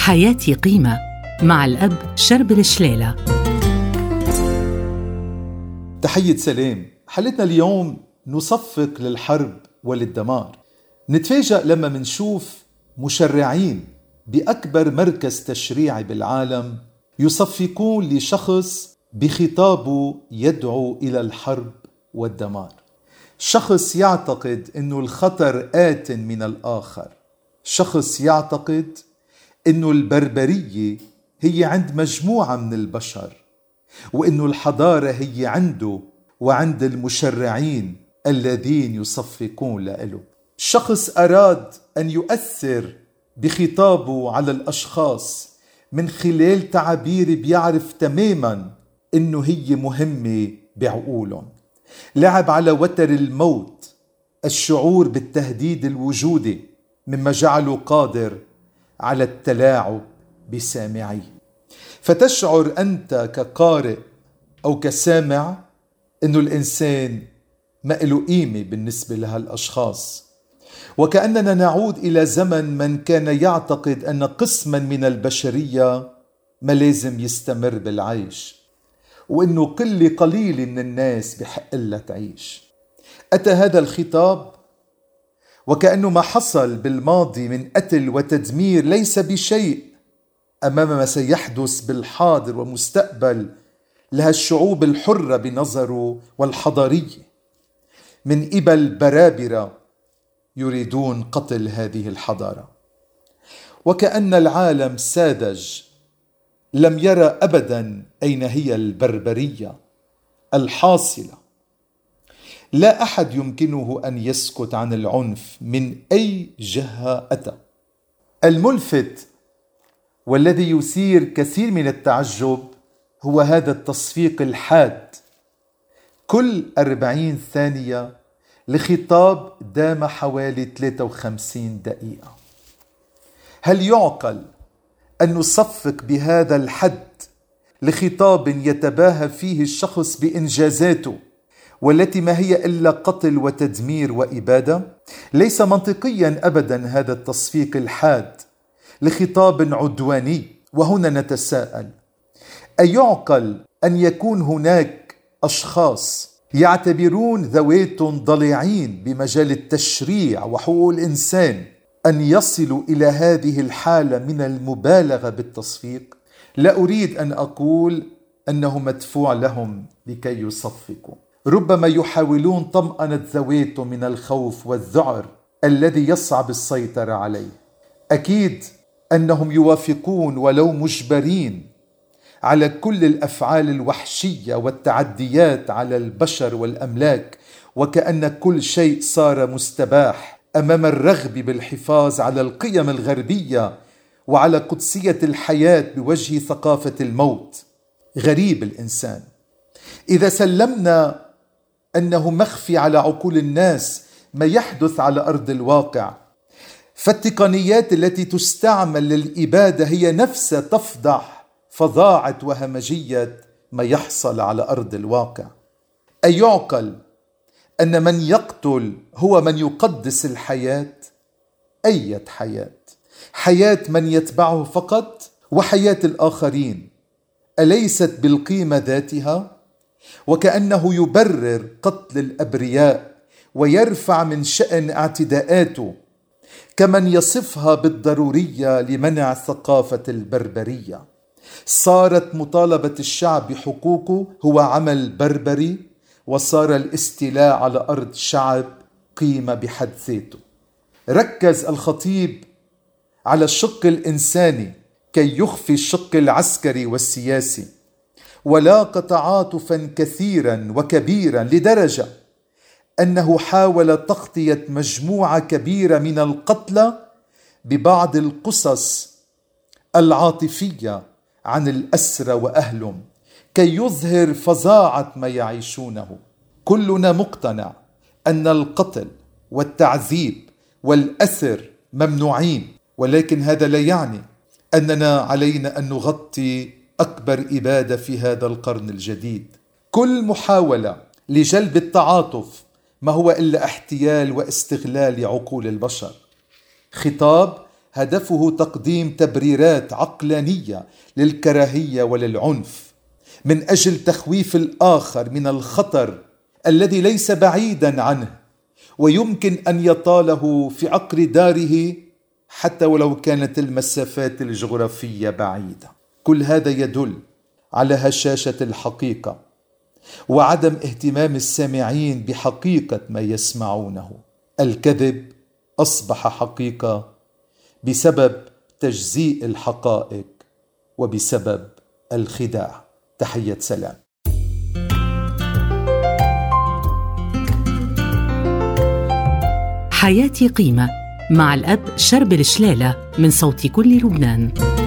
حياتي قيمة مع الأب شربل شلالة. تحية سلام. حلقتنا اليوم نصفق للحرب وللدمار. نتفاجأ لما منشوف مشرعين بأكبر مركز تشريعي بالعالم يصفقون لشخص بخطابه يدعو إلى الحرب والدمار. شخص يعتقد أنه الخطر آت من الآخر، شخص يعتقد أنه البربرية هي عند مجموعة من البشر، وأنه الحضارة هي عنده وعند المشرعين الذين يصفقون له. شخص أراد أن يؤثر بخطابه على الأشخاص من خلال تعابير بيعرف تماما أنه هي مهمة بعقولهم. لعب على وتر الموت، الشعور بالتهديد الوجودي، مما جعله قادر على التلاعب بسامعيه. فتشعر أنت كقارئ أو كسامع أنه الإنسان ما له قيمة بالنسبة لهالأشخاص، وكأننا نعود إلى زمن من كان يعتقد أن قسما من البشرية ما لازم يستمر بالعيش، وأنه قليل من الناس بحق لها تعيش. أتى هذا الخطاب وكأنه ما حصل بالماضي من قتل وتدمير ليس بشيء أمام ما سيحدث بالحاضر ومستقبل لهالشعوب الحرة بنظره والحضارية من قبل برابرة يريدون قتل هذه الحضارة. وكأن العالم ساذج لم يرى أبدا أين هي البربرية الحاصلة. لا أحد يمكنه أن يسكت عن العنف من أي جهة أتى. الملفت والذي يثير كثير من التعجب هو هذا التصفيق الحاد كل 40 ثانية لخطاب دام حوالي 53 دقيقة. هل يعقل أن نصفق بهذا الحد لخطاب يتباهى فيه الشخص بإنجازاته والتي ما هي إلا قتل وتدمير وإبادة؟ ليس منطقيا أبدا هذا التصفيق الحاد لخطاب عدواني. وهنا نتساءل، أيعقل أن يكون هناك أشخاص يعتبرون ذواتهم ضليعين بمجال التشريع وحقوق الإنسان أن يصلوا إلى هذه الحالة من المبالغة بالتصفيق؟ لا أريد أن أقول أنه مدفوع لهم لكي يصفقوا، ربما يحاولون طمأنة ذواتهم من الخوف والذعر الذي يصعب السيطرة عليه. أكيد أنهم يوافقون ولو مجبرين على كل الأفعال الوحشية والتعديات على البشر والأملاك، وكأن كل شيء صار مستباح أمام الرغبة بالحفاظ على القيم الغربية وعلى قدسية الحياة بوجه ثقافة الموت. غريب الإنسان. إذا سلمنا أنه مخفي على عقول الناس ما يحدث على أرض الواقع، فالتقنيات التي تستعمل للإبادة هي نفسها تفضح فظاعة وهمجية ما يحصل على أرض الواقع. أيعقل أن من يقتل هو من يقدس الحياة؟ أية حياة؟ حياة من يتبعه فقط، وحياة الآخرين أليست بالقيمة ذاتها؟ وكأنه يبرر قتل الأبرياء ويرفع من شأن اعتداءاته كمن يصفها بالضرورية لمنع ثقافة البربرية. صارت مطالبة الشعب بحقوقه هو عمل بربري، وصار الاستيلاء على أرض شعب قيمة بحد ذاته. ركز الخطيب على الشق الإنساني كي يخفي الشق العسكري والسياسي، ولاقى تعاطفا كثيرا وكبيرا لدرجة أنه حاول تغطية مجموعة كبيرة من القتلى ببعض القصص العاطفية عن الأسرى وأهلهم كي يظهر فظاعة ما يعيشونه. كلنا مقتنع أن القتل والتعذيب والأسر ممنوعين، ولكن هذا لا يعني أننا علينا أن نغطي أكبر إبادة في هذا القرن الجديد. كل محاولة لجلب التعاطف ما هو إلا احتيال واستغلال عقول البشر. خطاب هدفه تقديم تبريرات عقلانية للكراهية وللعنف من أجل تخويف الآخر من الخطر الذي ليس بعيدا عنه ويمكن أن يطاله في عقر داره حتى ولو كانت المسافات الجغرافية بعيدة. كل هذا يدل على هشاشة الحقيقة وعدم اهتمام السامعين بحقيقة ما يسمعونه. الكذب أصبح حقيقة بسبب تجزيء الحقائق وبسبب الخداع. تحية سلام. حياتي قيمة مع الأب شربل شلالة من صوت كل لبنان.